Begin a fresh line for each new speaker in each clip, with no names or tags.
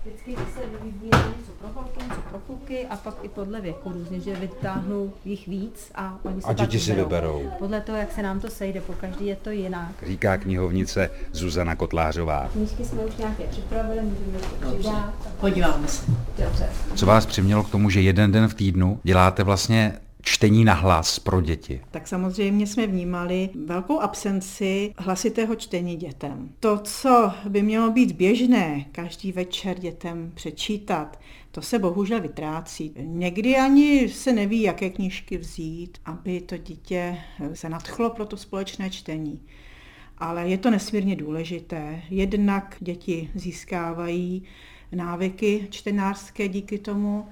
Vždycky, když se vybírá něco pro holky, něco pro kluky a pak i podle věku různě, že vytáhnu jich víc a oni se
A děti si vyberou.
Podle toho, jak se nám to sejde, po každý je to jinak.
Říká knihovnice Zuzana Kotlářová.
Knížky jsme už nějaké připravili, můžeme to přidat.
Podíváme se.
Dobře.
Co vás přimělo k tomu, že jeden den v týdnu děláte vlastně čtení na hlas pro děti?
Tak samozřejmě jsme vnímali velkou absenci hlasitého čtení dětem. To, co by mělo být běžné, každý večer dětem přečítat, to se bohužel vytrácí. Někdy ani se neví, jaké knížky vzít, aby to dítě se nadchlo pro to společné čtení. Ale je to nesmírně důležité. Jednak děti získávají návyky čtenářské díky tomu,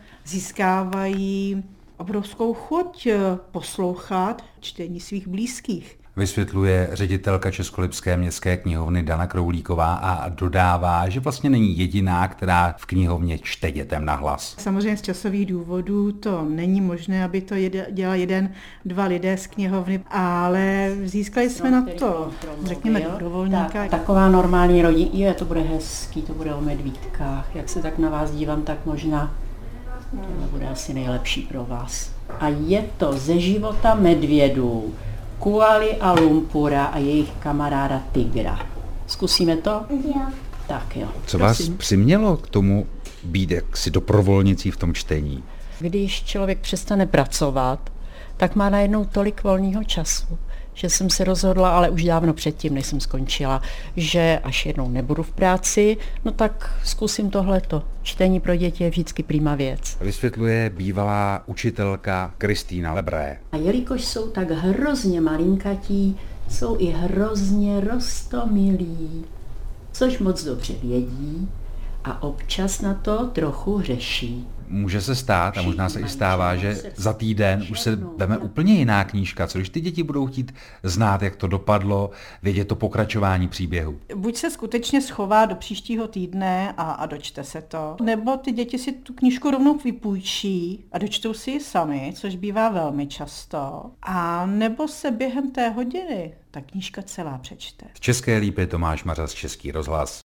získávají obrovskou chuť poslouchat čtení svých blízkých.
Vysvětluje ředitelka Českolipské městské knihovny Dana Kroulíková a dodává, že vlastně není jediná, která v knihovně čte dětem na hlas.
Samozřejmě z časových důvodů to není možné, aby to dělal jeden, dva lidé z knihovny, ale získali jsme na to, řekněme, dobrovolníka.
Taková normální rodina, to bude hezký, to bude o medvídkách. Jak se tak na vás dívám, tak možná to bude asi nejlepší pro vás. A je to ze života medvědů, Kualy a Lumpura a jejich kamaráda Tigra. Zkusíme to?
Jo.
Tak jo.
Co vás přimělo k tomu být jaksi dobrovolnicí v tom čtení?
Když člověk přestane pracovat, tak má najednou tolik volného času, že jsem se rozhodla, ale už dávno předtím, než jsem skončila, že až jednou nebudu v práci, no tak zkusím tohleto. Čtení pro děti je vždycky prima věc.
Vysvětluje bývalá učitelka Kristýna Lebré.
A jelikož jsou tak hrozně malinkatí, jsou i hrozně roztomilí, což moc dobře vědí a občas na to trochu hřeší.
Může se stát, a možná se i stává, že za týden už se veme úplně jiná knížka, co když ty děti budou chtít znát, jak to dopadlo, vědět to pokračování příběhu.
Buď se skutečně schová do příštího týdne a dočte se to, nebo ty děti si tu knížku rovnou vypůjčí a dočtou si ji sami, což bývá velmi často, a nebo se během té hodiny ta knížka celá přečte.
V České Lípě Tomáš Mařas, Český rozhlas.